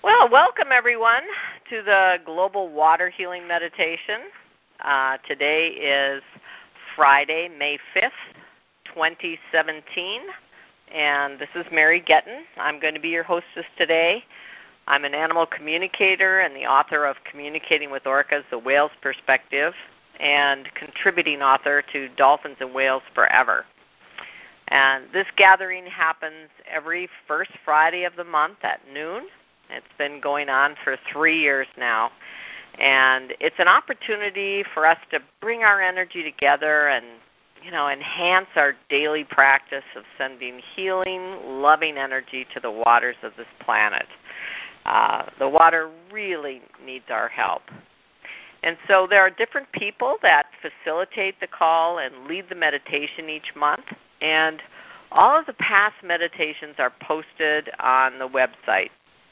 Well, welcome everyone to the Global Water Healing Meditation. Today is Friday, May 5th, 2017, and this is Mary Getton. I'm going to be your hostess today. I'm an animal communicator and the author of Communicating with Orcas, the Whale's Perspective, and contributing author to Dolphins and Whales Forever. And this gathering happens every first Friday of the month at noon. It's been going on for 3 years now. And it's an opportunity for us to bring our energy together and, enhance our daily practice of sending healing, loving energy to the waters of this planet. The water really needs our help. And so there are different people that facilitate the call and lead the meditation each month. And all of the past meditations are posted on the website,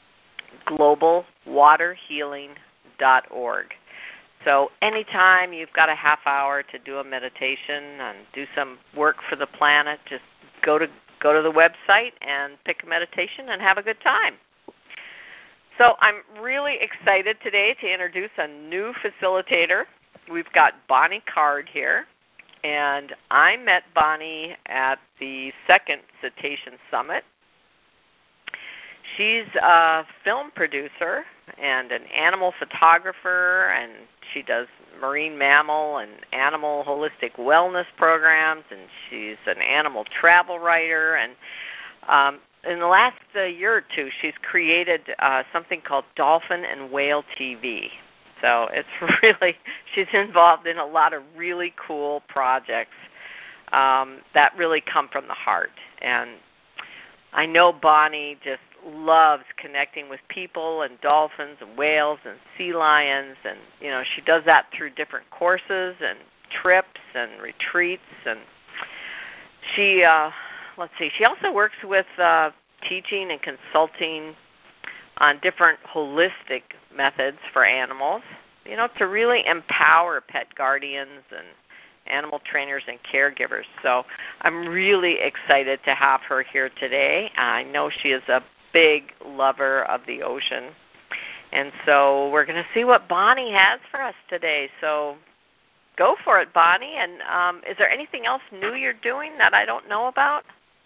globalwaterhealing.org. So anytime you've got a half hour to do a meditation and do some work for the planet, just go to the website and pick a meditation and have a good time. So I'm really excited today to introduce a new facilitator. We've got Bonnie Card here, and I met Bonnie at the second Cetacean Summit. She's a film producer and an animal photographer, and she does marine mammal and animal holistic wellness programs, and she's an animal travel writer. And in the last year or two, she's created something called Dolphin and Whale TV. So she's involved in a lot of really cool projects that really come from the heart. And I know Bonnie just loves connecting with people and dolphins and whales and sea lions, and she does that through different courses and trips and retreats. And she also works with teaching and consulting on different holistic methods for animals, to really empower pet guardians and animal trainers and caregivers. So I'm really excited to have her here today. I know she is a big lover of the ocean. And so we're going to see what Bonnie has for us today. So go for it, Bonnie. And is there anything else new you're doing that I don't know about?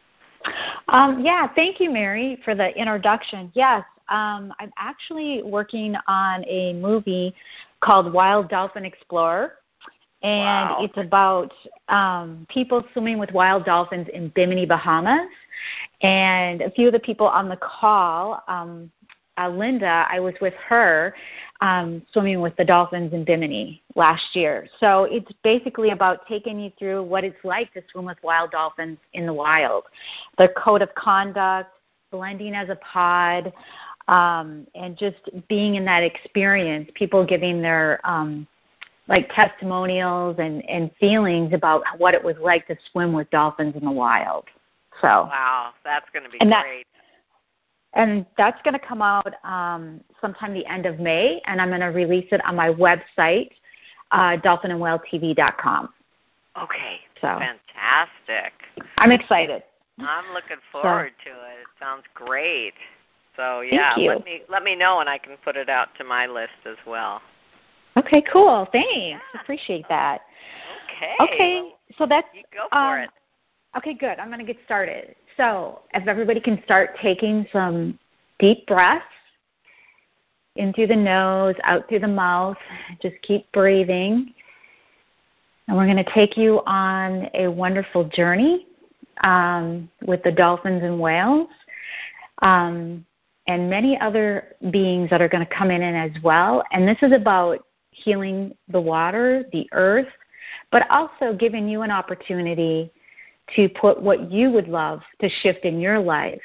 Thank you, Mary, for the introduction. Yes, I'm actually working on a movie called Wild Dolphin Explorer. And It's about people swimming with wild dolphins in Bimini, Bahamas. And a few of the people on the call, Linda, I was with her swimming with the dolphins in Bimini last year. So it's basically about taking you through what it's like to swim with wild dolphins in the wild, their code of conduct, blending as a pod, and just being in that experience, people giving their testimonials and feelings about what it was like to swim with dolphins in the wild. So wow, that's going to be great. And that's going to come out sometime the end of May, and I'm going to release it on my website, dolphinandwhaletv.com. Okay, so fantastic. I'm excited. I'm looking forward to it. It sounds great. So thank you. let me know, and I can put it out to my list as well. Okay, cool. Thanks. Appreciate that. Okay. Well, so that's you go for it. Okay, good. I'm going to get started. So if everybody can start taking some deep breaths in through the nose, out through the mouth, just keep breathing. And we're going to take you on a wonderful journey with the dolphins and whales and many other beings that are going to come in as well. And this is about healing the water, the earth, but also giving you an opportunity to put what you would love to shift in your life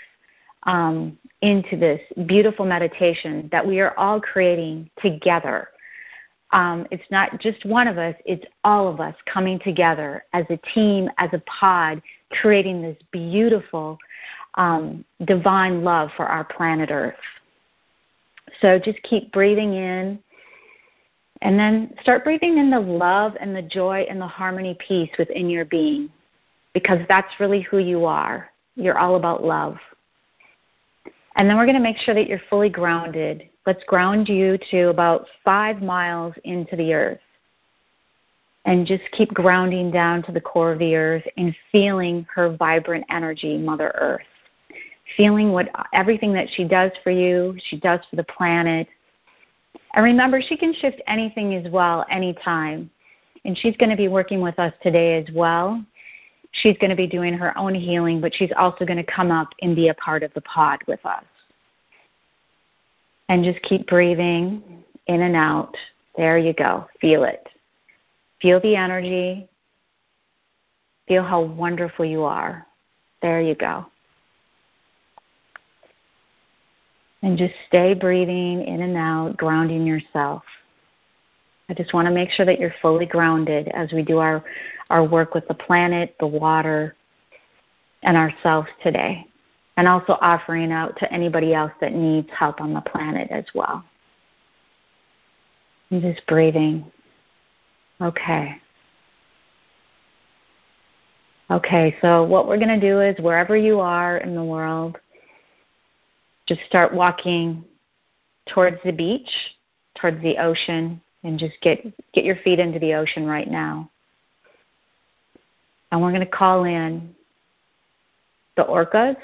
into this beautiful meditation that we are all creating together. It's not just one of us, it's all of us coming together as a team, as a pod, creating this beautiful divine love for our planet Earth. So just keep breathing in, and then start breathing in the love and the joy and the harmony peace within your being, because that's really who you are. You're all about love. And then we're going to make sure that you're fully grounded. Let's ground you to about 5 miles into the earth. And just keep grounding down to the core of the earth and feeling her vibrant energy, Mother Earth. Feeling everything that she does for you, she does for the planet. And remember, she can shift anything as well, anytime. And she's going to be working with us today as well. She's going to be doing her own healing, but she's also going to come up and be a part of the pod with us. And just keep breathing in and out. There you go. Feel it. Feel the energy. Feel how wonderful you are. There you go. And just stay breathing in and out, grounding yourself. I just want to make sure that you're fully grounded as we do our work with the planet, the water, and ourselves today. And also offering out to anybody else that needs help on the planet as well. And just breathing. Okay. Okay, so what we're going to do is wherever you are in the world, just start walking towards the beach, towards the ocean, and just get your feet into the ocean right now. And we're going to call in the orcas.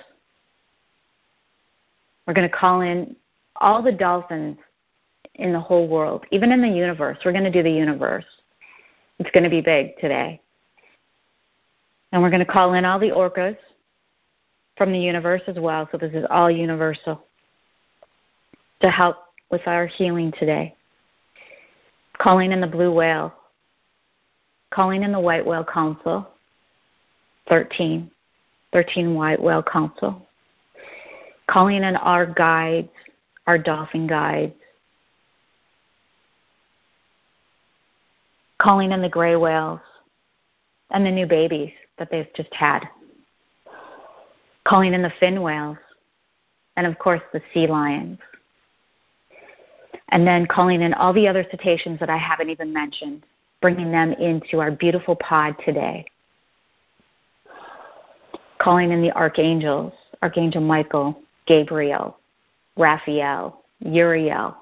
We're going to call in all the dolphins in the whole world, even in the universe. We're going to do the universe. It's going to be big today. And we're going to call in all the orcas from the universe as well. So this is all universal to help with our healing today. Calling in the blue whale. Calling in the white whale council. 13 white whale council. Calling in our guides, our dolphin guides. Calling in the gray whales and the new babies that they've just had. Calling in the fin whales and, of course, the sea lions. And then calling in all the other cetaceans that I haven't even mentioned, bringing them into our beautiful pod today. Calling in the archangels, Archangel Michael, Gabriel, Raphael, Uriel,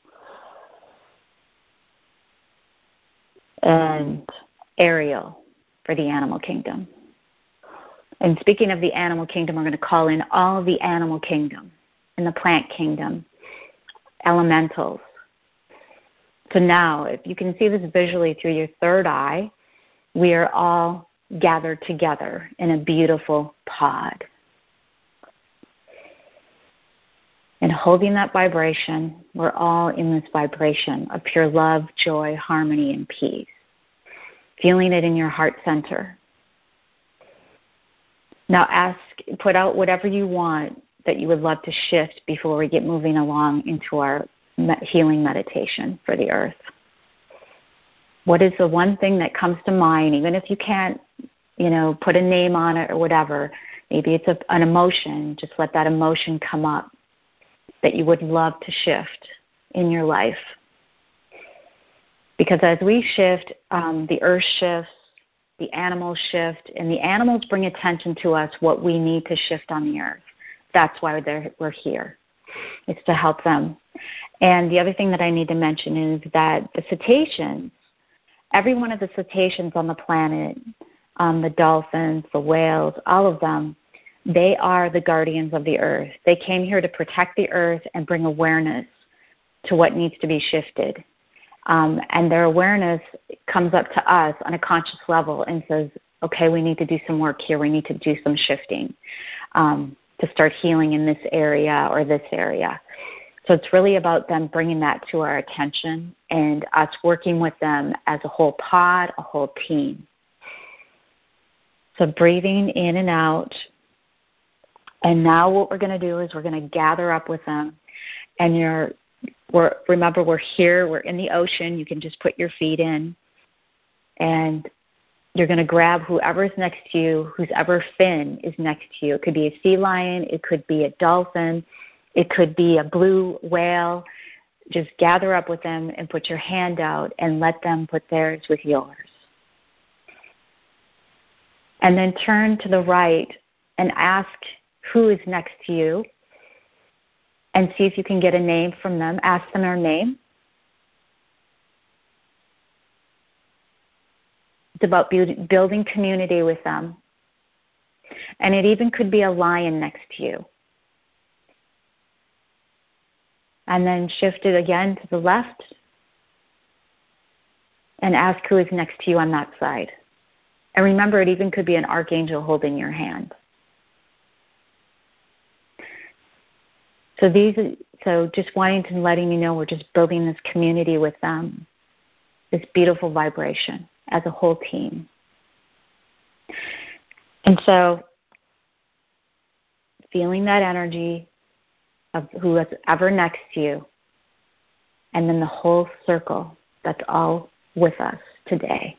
and Ariel for the animal kingdom. And speaking of the animal kingdom, we're going to call in all of the animal kingdom and the plant kingdom, elementals. So now, if you can see this visually through your third eye, we are all gathered together in a beautiful pod. And holding that vibration, we're all in this vibration of pure love, joy, harmony, and peace. Feeling it in your heart center. Now put out whatever you want that you would love to shift before we get moving along into our healing meditation for the earth. What is the one thing that comes to mind, even if you can't, put a name on it or whatever? Maybe it's an emotion. Just let that emotion come up that you would love to shift in your life. Because as we shift, the earth shifts, the animals shift, and the animals bring attention to us what we need to shift on the earth. That's why we're here. It's to help them. And the other thing that I need to mention is that the cetaceans, every one of the cetaceans on the planet, the dolphins, the whales, all of them, they are the guardians of the earth. They came here to protect the earth and bring awareness to what needs to be shifted. And their awareness comes up to us on a conscious level and says, okay, we need to do some work here. We need to do some shifting to start healing in this area or this area. So it's really about them bringing that to our attention and us working with them as a whole pod, a whole team. So breathing in and out. And now what we're going to do is we're going to gather up with them. And remember, we're here. We're in the ocean. You can just put your feet in. And you're going to grab whoever's next to you, whoever fin is next to you. It could be a sea lion. It could be a dolphin. It could be a blue whale. Just gather up with them and put your hand out and let them put theirs with yours. And then turn to the right and ask who is next to you. and see if you can get a name from them. Ask them their name. It's about building community with them. And it even could be a lion next to you. And then shift it again to the left and ask who is next to you on that side. And remember, it even could be an archangel holding your hand. So just wanting to letting you know we're just building this community with them, this beautiful vibration as a whole team. And so feeling that energy of who is ever next to you, and then the whole circle that's all with us today.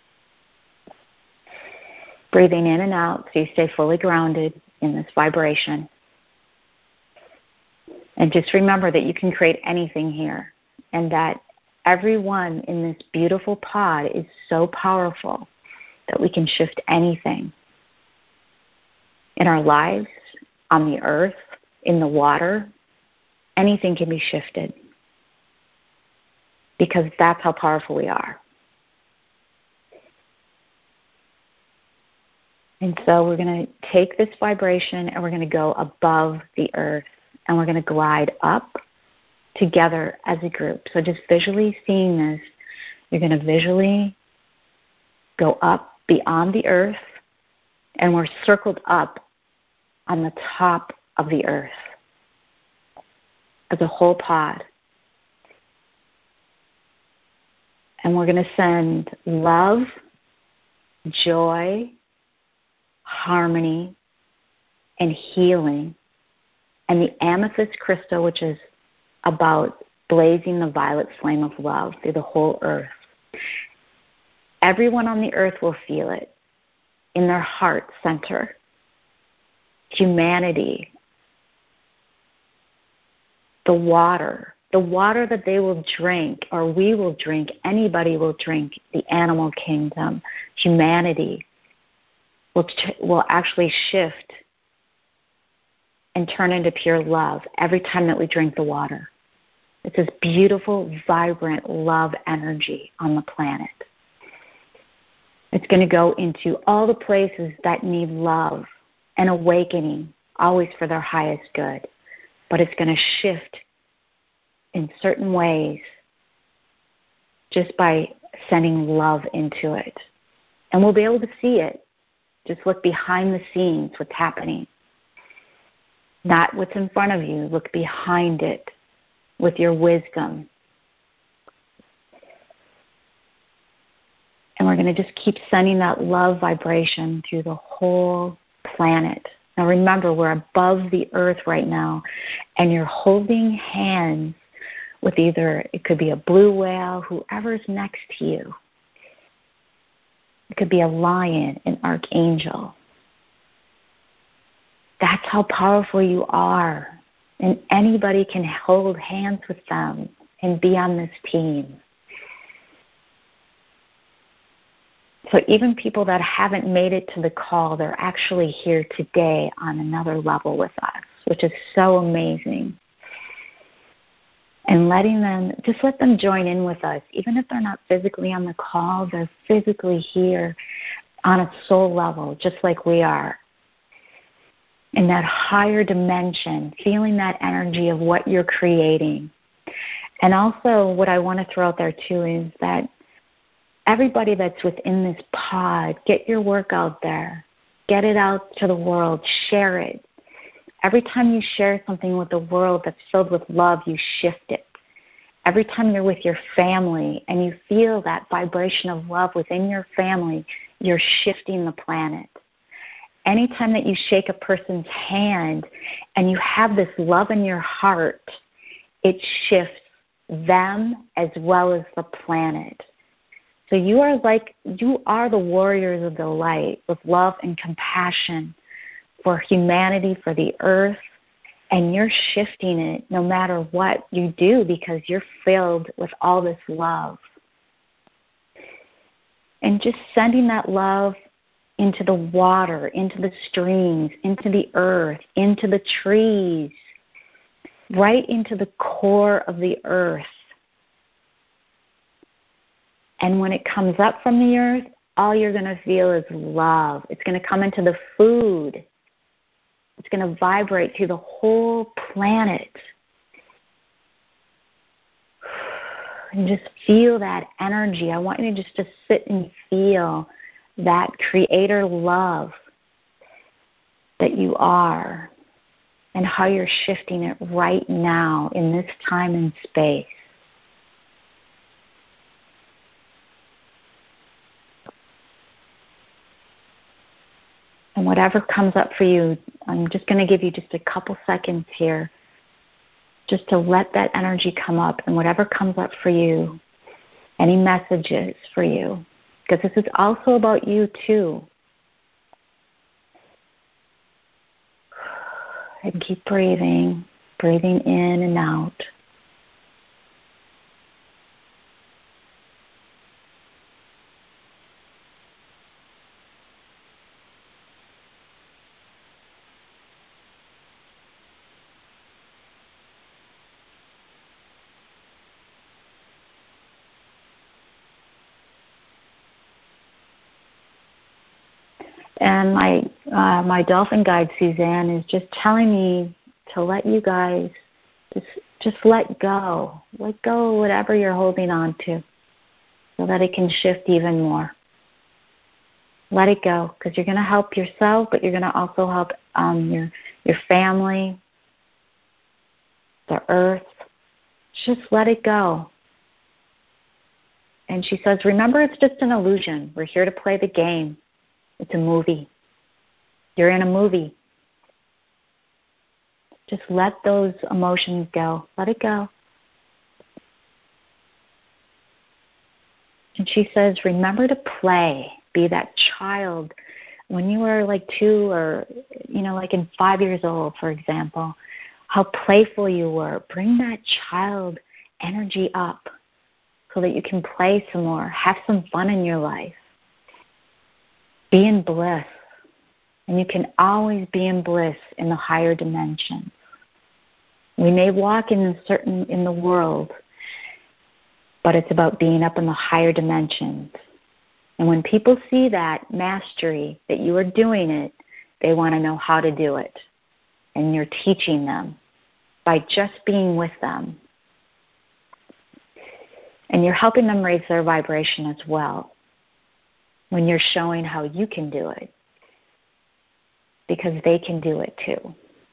Breathing in and out so you stay fully grounded in this vibration. And just remember that you can create anything here, and that everyone in this beautiful pod is so powerful that we can shift anything in our lives, on the earth, in the water. Anything can be shifted because that's how powerful we are. And so we're going to take this vibration and we're going to go above the earth, and we're going to glide up together as a group. So just visually seeing this, you're going to visually go up beyond the earth, and we're circled up on the top of the earth as a whole pod. And we're going to send love, joy, harmony, and healing, and the amethyst crystal, which is about blazing the violet flame of love through the whole earth. Everyone on the earth will feel it in their heart center. Humanity, the water that they will drink, or we will drink, anybody will drink, the animal kingdom, humanity will actually shift and turn into pure love every time that we drink the water. It's this beautiful, vibrant love energy on the planet. It's going to go into all the places that need love and awakening, always for their highest good. But it's going to shift in certain ways just by sending love into it. And we'll be able to see it. Just look behind the scenes, what's happening. Not what's in front of you. Look behind it with your wisdom. And we're going to just keep sending that love vibration through the whole planet. Now remember, we're above the earth right now, and you're holding hands with either, it could be a blue whale, whoever's next to you. It could be a lion, an archangel. That's how powerful you are. And anybody can hold hands with them and be on this team. So even people that haven't made it to the call, they're actually here today on another level with us, which is so amazing. And just let them join in with us. Even if they're not physically on the call, they're physically here on a soul level, just like we are. In that higher dimension, feeling that energy of what you're creating. And also what I want to throw out there too is that everybody that's within this pod, get your work out there. Get it out to the world. Share it. Every time you share something with the world that's filled with love, you shift it. Every time you're with your family and you feel that vibration of love within your family, you're shifting the planet. Anytime that you shake a person's hand and you have this love in your heart, it shifts them as well as the planet. So you are the warriors of the light with love and compassion for humanity, for the earth, and you're shifting it no matter what you do because you're filled with all this love. And just sending that love into the water, into the streams, into the earth, into the trees, right into the core of the earth. And when it comes up from the earth, all you're going to feel is love. It's going to come into the food. It's going to vibrate through the whole planet. And just feel that energy. I want you just to sit and feel that creator love that you are and how you're shifting it right now in this time and space. And whatever comes up for you, I'm just going to give you just a couple seconds here just to let that energy come up. And whatever comes up for you, any messages for you, because this is also about you too. And keep breathing in and out. And my dolphin guide, Suzanne, is just telling me to let you guys just let go. Let go of whatever you're holding on to so that it can shift even more. Let it go, because you're going to help yourself, but you're going to also help your family, the earth. Just let it go. And she says, remember, it's just an illusion. We're here to play the game. It's a movie. You're in a movie. Just let those emotions go. Let it go. And she says, remember to play. Be that child. When you were like 2 or, like in 5 years old, for example, how playful you were. Bring that child energy up so that you can play some more. Have some fun in your life. Be in bliss. And you can always be in bliss in the higher dimensions. We may walk in the world, but it's about being up in the higher dimensions. And when people see that mastery, that you are doing it, they want to know how to do it. And you're teaching them by just being with them. And you're helping them raise their vibration as well when you're showing how you can do it, because they can do it too.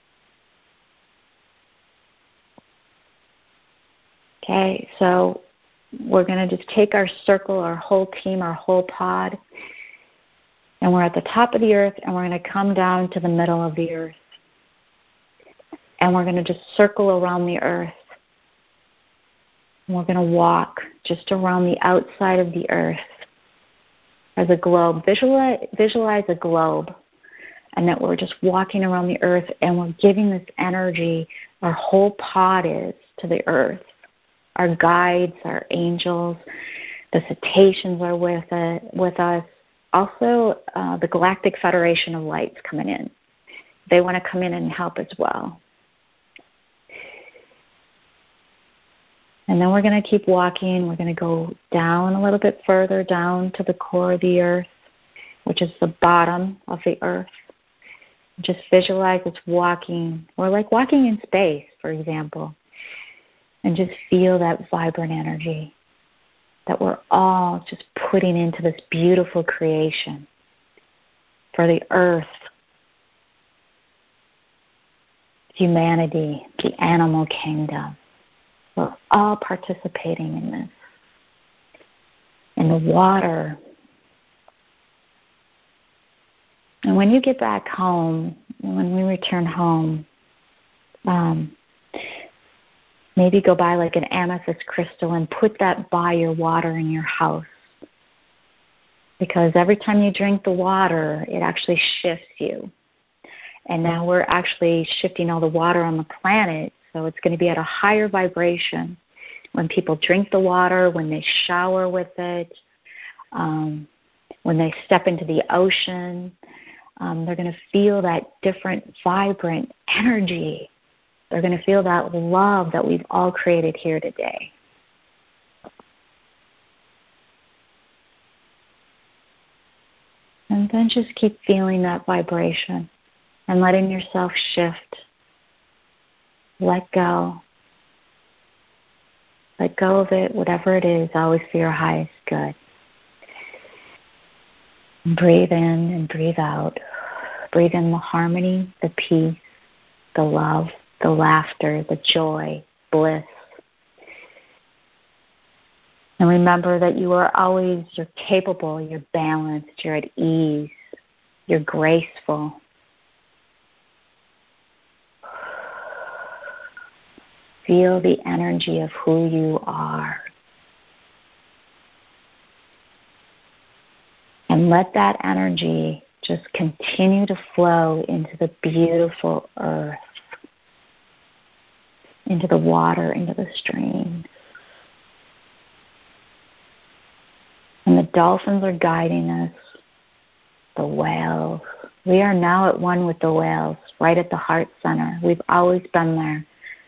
Okay, so we're going to just take our circle, our whole team, our whole pod, and we're at the top of the earth, and we're going to come down to the middle of the earth. And we're going to just circle around the earth. And we're going to walk just around the outside of the earth as a globe. Visualize a globe, and that we're just walking around the earth, and we're giving this energy, our whole pod is, to the earth. Our guides, our angels, the cetaceans are with us. Also, the Galactic Federation of Lights coming in. They want to come in and help as well. And then we're going to keep walking. We're going to go down a little bit further, down to the core of the earth, which is the bottom of the earth. Just visualize it's walking, or like walking in space, for example. And just feel that vibrant energy that we're all just putting into this beautiful creation for the earth, humanity, the animal kingdom. We're all participating in this. In the water. And when you get back home, when we return home, maybe go buy like an amethyst crystal and put that by your water in your house. Because every time you drink the water, it actually shifts you. And now we're actually shifting all the water on the planet, so it's going to be at a higher vibration when people drink the water, when they shower with it, when they step into the ocean. They're going to feel that different, vibrant energy They're going to feel that love that we've all created here today. And then just keep feeling that vibration and letting yourself shift. Let go. Let go of it, whatever it is, always for your highest good. And breathe in and breathe out. Breathe in the harmony, the peace, the love, the laughter, the joy, bliss. And remember that you're capable, you're balanced, you're at ease, you're graceful. Feel the energy of who you are. And let that energy just continue to flow into the beautiful earth, into the water, into the streams. And the dolphins are guiding us, the whales. We are now at one with the whales, right at the heart center. We've always been there.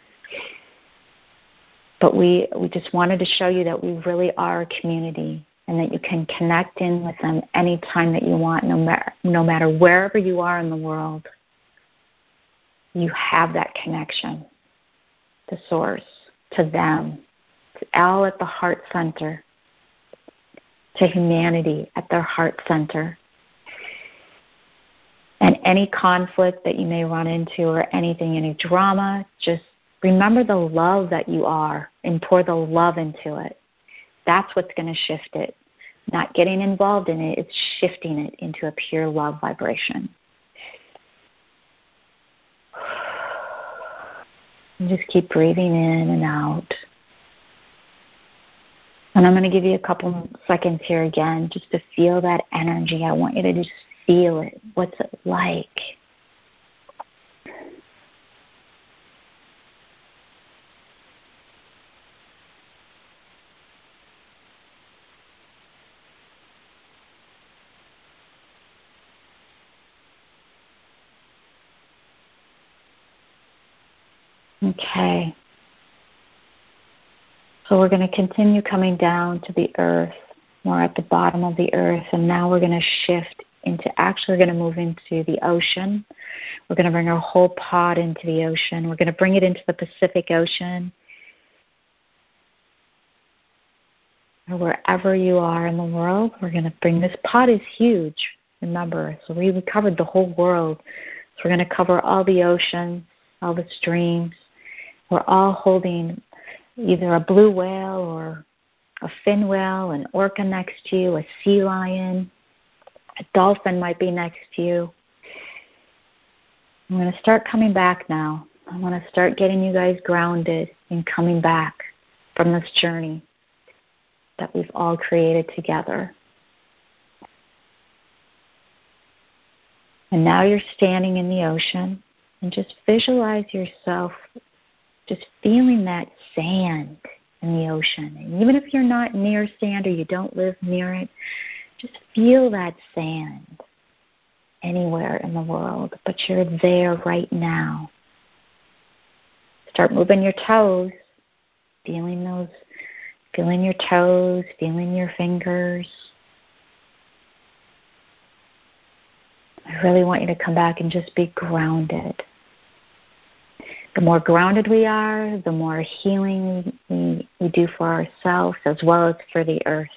But we just wanted to show you that we really are a community and that you can connect in with them anytime that you want, no matter wherever you are in the world. You have that connection to Source, to them. It's all at the heart center. To humanity at their heart center. And any conflict that you may run into or anything, any drama, just remember the love that you are and pour the love into it. That's what's going to shift it. Not getting involved in it, it's shifting it into a pure love vibration. And just keep breathing in and out. And I'm going to give you a couple seconds here again just to feel that energy. I want you to just feel it. What's it like? Okay. So we're going to continue coming down to the earth. We're at the bottom of the earth, and now we're going to shift we're going to move into the ocean. We're going to bring our whole pod into the ocean. We're going to bring it into the Pacific Ocean. Or wherever you are in the world, we're going to bring this pod is huge, remember. So we covered the whole world. So we're going to cover all the oceans, all the streams. We're all holding either a blue whale or a fin whale, an orca next to you, a sea lion, a dolphin might be next to you. I'm going to start coming back now. I want to start getting you guys grounded and coming back from this journey that we've all created together. And now you're standing in the ocean, and just visualize yourself just feeling that sand in the ocean. And even if you're not near sand or you don't live near it, just feel that sand anywhere in the world, but you're there right now. Start moving your toes, feeling your toes, feeling your fingers. I really want you to come back and just be grounded. The more grounded we are, the more healing we do for ourselves as well as for the earth.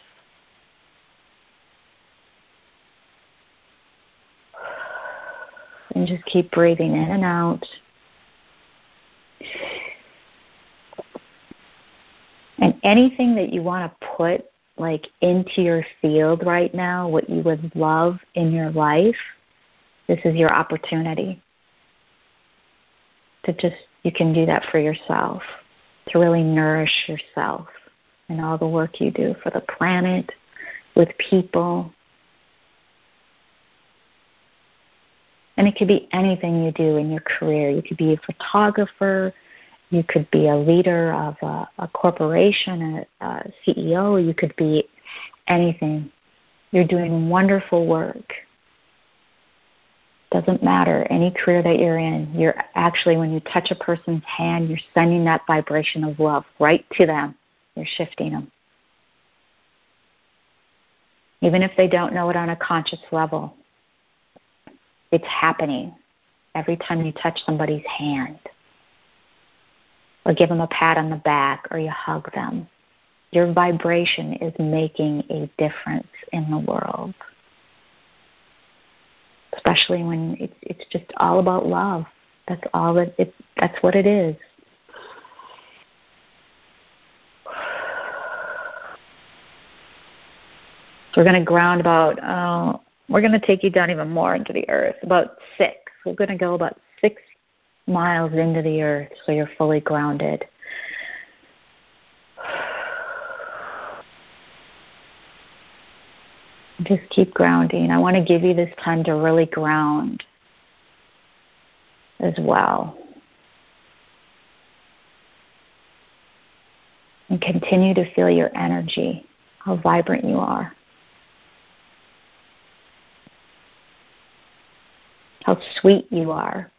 And just keep breathing in and out. And anything that you want to put into your field right now, what you would love in your life, this is your opportunity. You can do that for yourself, to really nourish yourself and all the work you do for the planet, with people. And it could be anything you do in your career. You could be a photographer. You could be a leader of a corporation, a CEO. You could be anything. You're doing wonderful work. Doesn't matter, any career that you're in, you're actually, when you touch a person's hand, you're sending that vibration of love right to them. You're shifting them. Even if they don't know it on a conscious level, it's happening every time you touch somebody's hand or give them a pat on the back or you hug them. Your vibration is making a difference in the world, especially when it's just all about love. That's all that's what it is. So we're going to ground we're going to take you down even more into the earth, about 6. We're going to go about 6 miles into the earth so you're fully grounded. Just keep grounding. I want to give you this time to really ground as well. And continue to feel your energy, how vibrant you are. How sweet you are.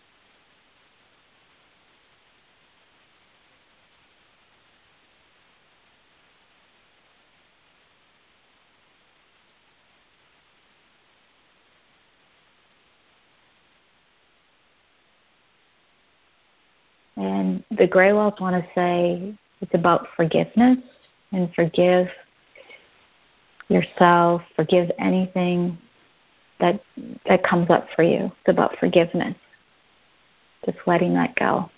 And the Grey Wells want to say it's about forgiveness, and forgive yourself, forgive anything that comes up for you. It's about forgiveness. Just letting that go.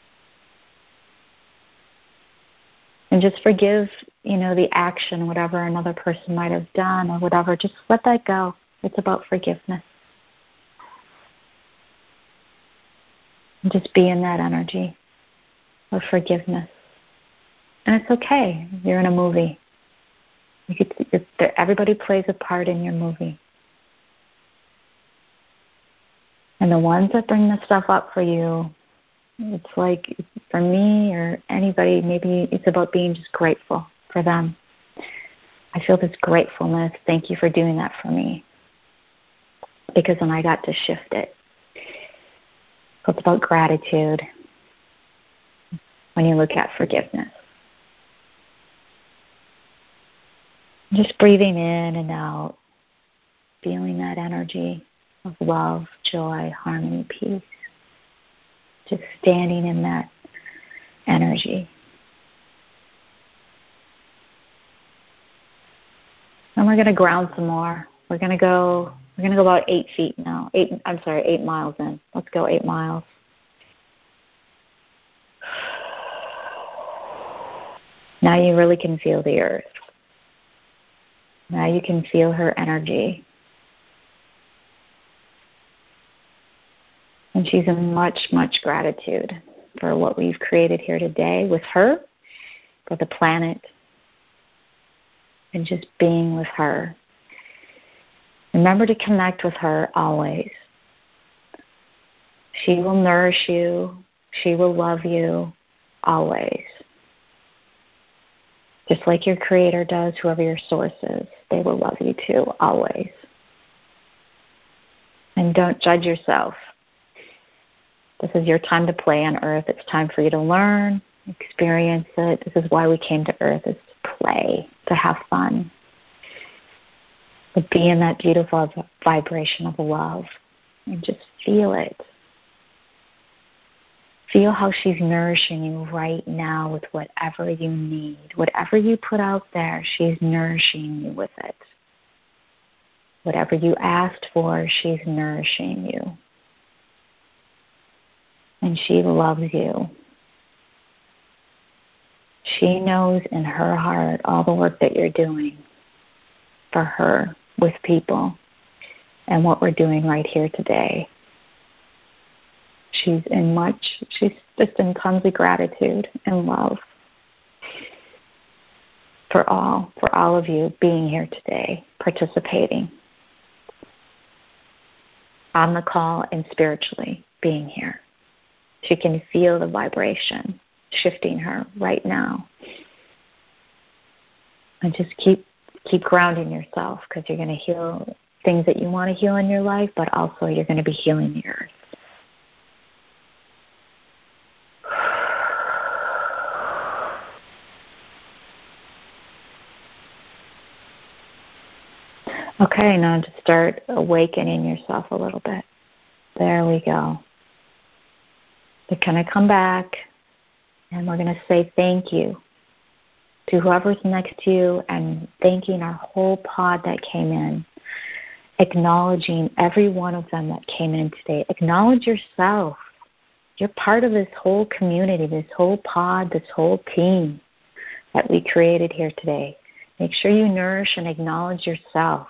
And just forgive, the action, whatever another person might have done or whatever. Just let that go. It's about forgiveness. And just be in that energy of forgiveness. And it's okay. You're in a movie. Everybody plays a part in your movie. And the ones that bring this stuff up for you, it's like, for me or anybody, maybe it's about being just grateful for them. I feel this gratefulness. Thank you for doing that for me. Because then I got to shift it. So it's about gratitude when you look at forgiveness. Just breathing in and out, feeling that energy of love, joy, harmony, peace. Just standing in that energy. And we're going to ground some more. We're going to go about 8 feet now. 8 miles in. Let's go 8 miles. Now you really can feel the earth. Now you can feel her energy. And she's in much, much gratitude for what we've created here today with her, for the planet, and just being with her. Remember to connect with her always. She will nourish you. She will love you always. Just like your Creator does, whoever your source is, they will love you too, always. And don't judge yourself. This is your time to play on Earth. It's time for you to learn, experience it. This is why we came to Earth, is to play, to have fun. But be in that beautiful vibration of love and just feel it. Feel how she's nourishing you right now with whatever you need. Whatever you put out there, she's nourishing you with it. Whatever you asked for, she's nourishing you. And she loves you. She knows in her heart all the work that you're doing for her with people and what we're doing right here today. She's just in tons of gratitude and love for all of you being here today, participating on the call and spiritually being here. She can feel the vibration shifting her right now. And just keep grounding yourself, because you're going to things that you want to heal in your life, but also you're going to be healing the earth. Okay, now just start awakening yourself a little bit. There we go. We're going to come back, and we're going to say thank you to whoever's next to you, and thanking our whole pod that came in, acknowledging every one of them that came in today. Acknowledge yourself. You're part of this whole community, this whole pod, this whole team that we created here today. Make sure you nourish and acknowledge yourself.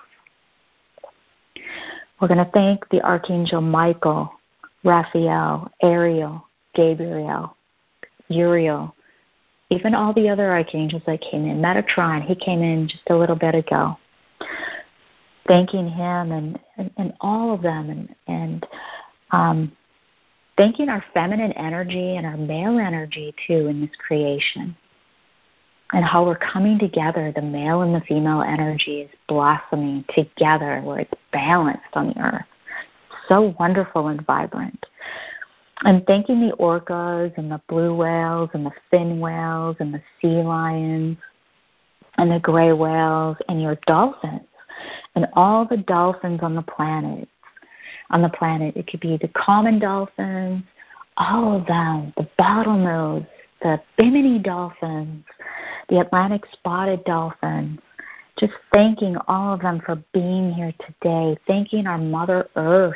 We're going to thank the Archangel Michael, Raphael, Ariel, Gabriel, Uriel, even all the other archangels that came in. Metatron, he came in just a little bit ago. Thanking him and all of them, and thanking our feminine energy and our male energy too in this creation, and how we're coming together. The male and the female energy is blossoming together where it's balanced on the earth. So wonderful and vibrant. And thanking the orcas and the blue whales and the fin whales and the sea lions and the gray whales and your dolphins and all the dolphins on the planet. It could be the common dolphins, all of them, the bottlenose, the Bimini dolphins, the Atlantic spotted dolphins. Just thanking all of them for being here today, thanking our Mother Earth,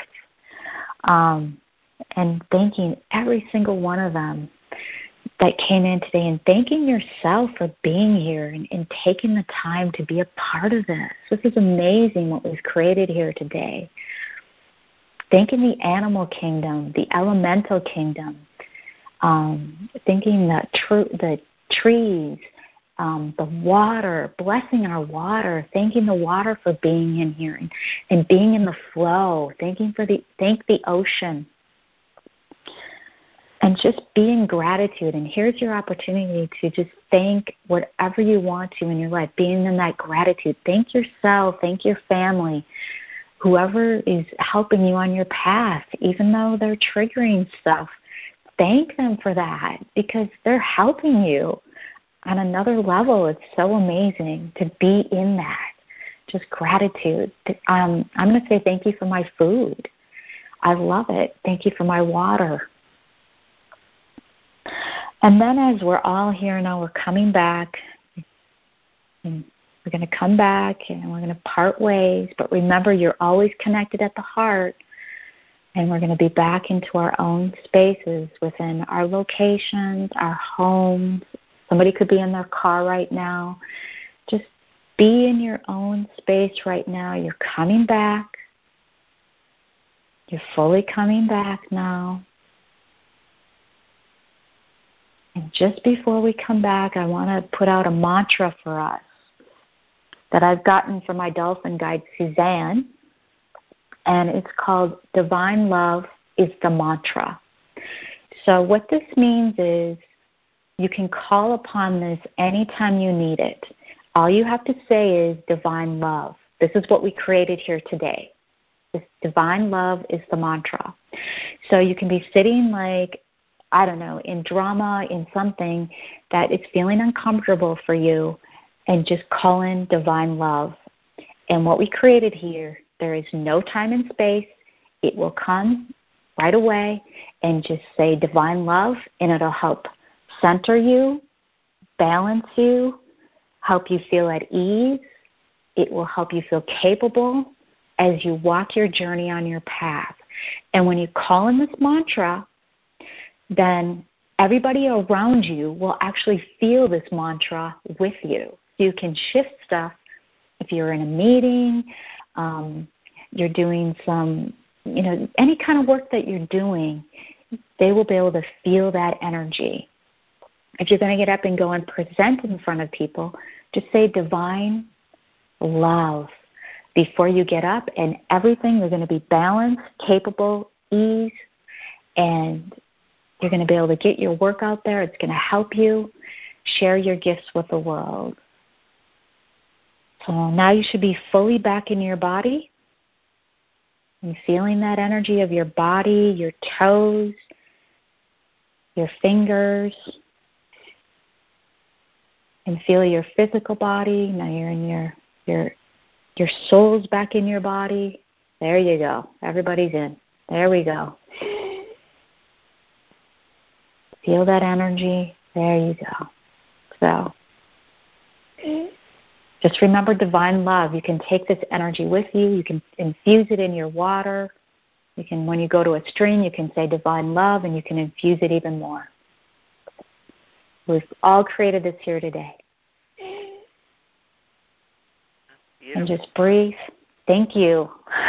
and thanking every single one of them that came in today, and thanking yourself for being here and taking the time to be a part of this. This is amazing what we've created here today. Thanking the animal kingdom, the elemental kingdom, thanking the trees, the water, blessing our water, thanking the water for being in here and being in the flow, thank the ocean. And just be in gratitude. And here's your opportunity to just thank whatever you want to in your life, being in that gratitude. Thank yourself, thank your family, whoever is helping you on your path, even though they're triggering stuff. Thank them for that, because they're helping you on another level. It's so amazing to be in that. Just gratitude. I'm going to say thank you for my food. I love it. Thank you for my water. And then as we're all here now, we're coming back. And we're going to come back and we're going to part ways. But remember, you're always connected at the heart. And we're going to be back into our own spaces within our locations, our homes. Somebody could be in their car right now. Just be in your own space right now. You're coming back. You're fully coming back now. And just before we come back, I want to put out a mantra for us that I've gotten from my dolphin guide, Suzanne. And it's called Divine Love is the Mantra. So what this means is you can call upon this anytime you need it. All you have to say is divine love. This is what we created here today. This divine love is the mantra. So you can be sitting in drama, in something that is feeling uncomfortable for you, and just call in divine love. And what we created here, there is no time and space. It will come right away, and just say divine love, and it'll help center you, balance you, help you feel at ease. It will help you feel capable as you walk your journey on your path. And when you call in this mantra, then everybody around you will actually feel this mantra with you. You can shift stuff. If you're in a meeting, you're doing some, any kind of work that you're doing, they will be able to feel that energy. If you're going to get up and go and present in front of people, just say divine love before you get up, and everything, you're going to be balanced, capable, ease, and you're going to be able to get your work out there. It's going to help you share your gifts with the world. So now you should be fully back in your body. and feeling that energy of your body, your toes, your fingers, and feel your physical body. Now you're in your soul's back in your body. There you go. Everybody's in. There we go. Feel that energy. There you go. So just remember divine love. You can take this energy with you. You can infuse it in your water. You can, when you go to a stream, you can say divine love, and you can infuse it even more. We've all created this here today. And just breathe. Thank you.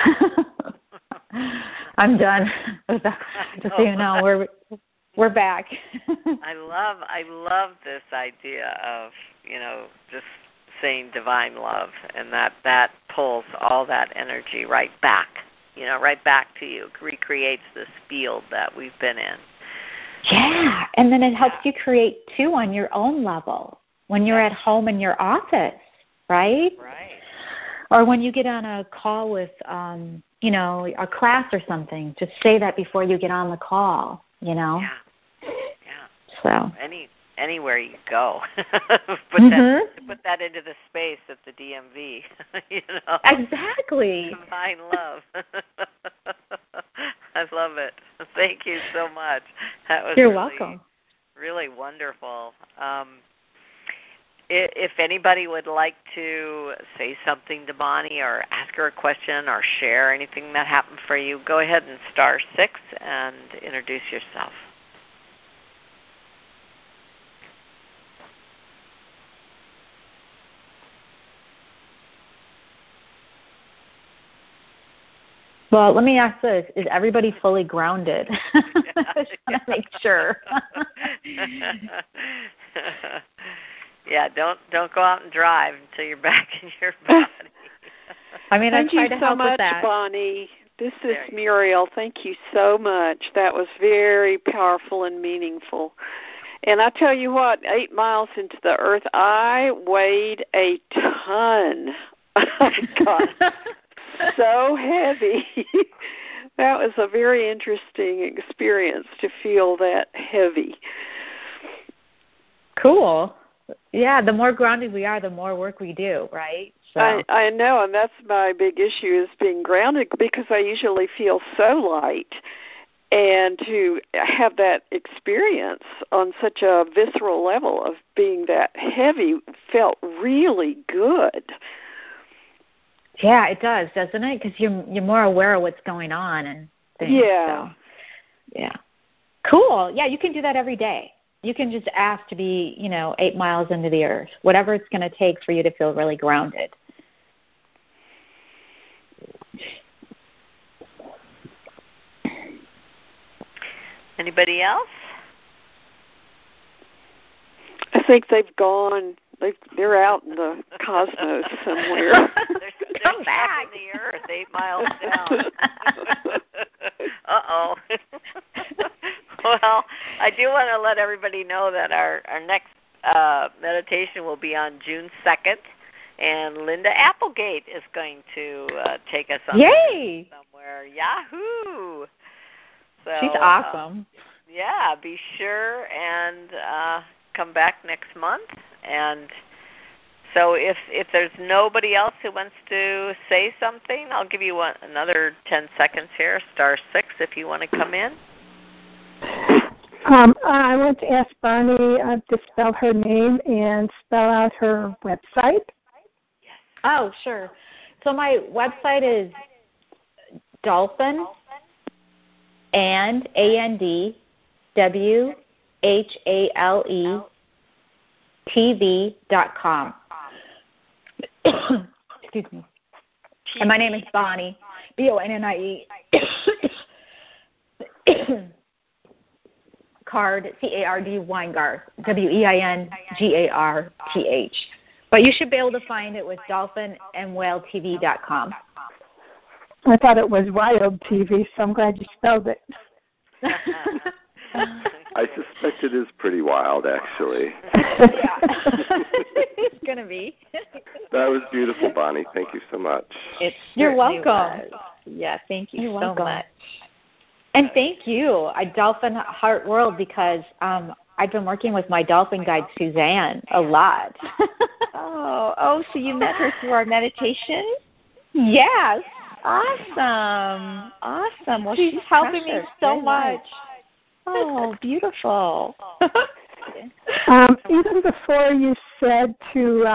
I'm done. Just so you know, we're back. I love this idea of, just saying divine love, and that pulls all that energy right back, right back to you, recreates this field that we've been in. Yeah, and then it helps you create, too, on your own level when you're at home in your office, right? Right. Or when you get on a call with, a class or something, just say that before you get on the call, Yeah. So anywhere you go, put that into the space at the DMV, Exactly. Divine love. I love it. Thank you so much. That was You're welcome. Really wonderful. If anybody would like to say something to Bonnie or ask her a question or share anything that happened for you, go ahead and *6 and introduce yourself. Well, let me ask this. Is everybody fully grounded? I just want to make sure. Yeah, don't go out and drive until you're back in your body. I mean, Thank I try to help much, with that. Bonnie. This is Muriel. Thank you so much. That was very powerful and meaningful. And I tell you what, 8 miles into the earth, I weighed a ton. I got so heavy. That was a very interesting experience to feel that heavy. Cool. Yeah, the more grounded we are, the more work we do, right? So. I know, and that's my big issue is being grounded, because I usually feel so light. And to have that experience on such a visceral level of being that heavy felt really good. Yeah, it does, doesn't it? Because you're more aware of what's going on and things. Yeah. So. Yeah. Cool. Yeah, you can do that every day. You can just ask to be, 8 miles into the earth, whatever it's going to take for you to feel really grounded. Anybody else? I think they've gone. They're out in the cosmos somewhere. They're Come back in the earth, 8 miles down. Uh-oh. Well, I do want to let everybody know that our next meditation will be on June 2nd, and Linda Applegate is going to take us on somewhere. Yahoo! So, she's awesome. Yeah, be sure and come back next month. And so if there's nobody else who wants to say something, I'll give you another 10 seconds here, *6, if you want to come in. I want to ask Bonnie to spell her name and spell out her website. Yes. Oh, sure. So my website is Dolphin and ANDWHALE TV.com. Excuse me. And my name is Bonnie, BONNIE. Card, CARD, Weingarth, WEINGARTH. But you should be able to find it with dolphinandwhaletv.com. I thought it was Wild TV, so I'm glad you spelled it. I suspect it is pretty wild, actually. Yeah. It's going to be. That was beautiful, Bonnie. Thank you so much. You're welcome. Yeah, thank you You're so welcome. much. And thank you, Dolphin Heart World, because I've been working with my dolphin guide, Suzanne, a lot. Oh, so you met her through our meditation? Yes. Awesome. Well, she's helping me precious. so Very nice. much. Oh, beautiful. Even before you said to